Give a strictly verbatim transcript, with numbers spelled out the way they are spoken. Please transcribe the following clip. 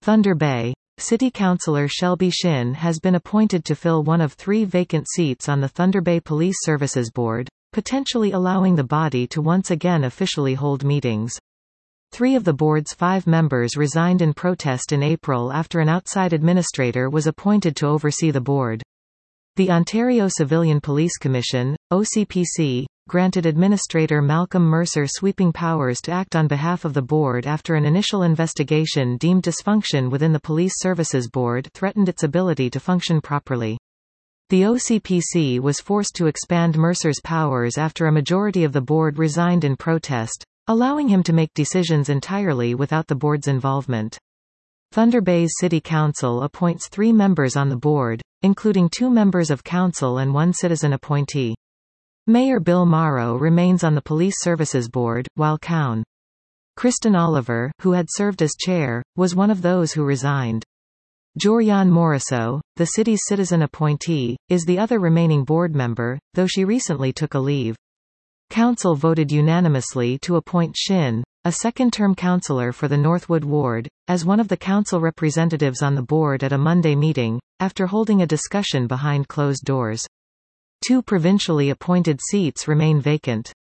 Thunder Bay. City Councillor Shelby Shin has been appointed to fill one of three vacant seats on the Thunder Bay Police Services Board, potentially allowing the body to once again officially hold meetings. Three of the board's five members resigned in protest in April after an outside administrator was appointed to oversee the board. The Ontario Civilian Police Commission, O C P C, granted Administrator Malcolm Mercer sweeping powers to act on behalf of the board after an initial investigation deemed dysfunction within the Police Services Board threatened its ability to function properly. The O C P C was forced to expand Mercer's powers after a majority of the board resigned in protest, allowing him to make decisions entirely without the board's involvement. Thunder Bay's City Council appoints three members on the board, including two members of council and one citizen appointee. Mayor Bill Morrow remains on the Police Services Board, while Coun. Kristen Oliver, who had served as chair, was one of those who resigned. Joriane Morisseau, the city's citizen appointee, is the other remaining board member, though she recently took a leave. Council voted unanimously to appoint Shin, a second-term councillor for the Northwood Ward, as one of the council representatives on the board at a Monday meeting, after holding a discussion behind closed doors. Two provincially appointed seats remain vacant.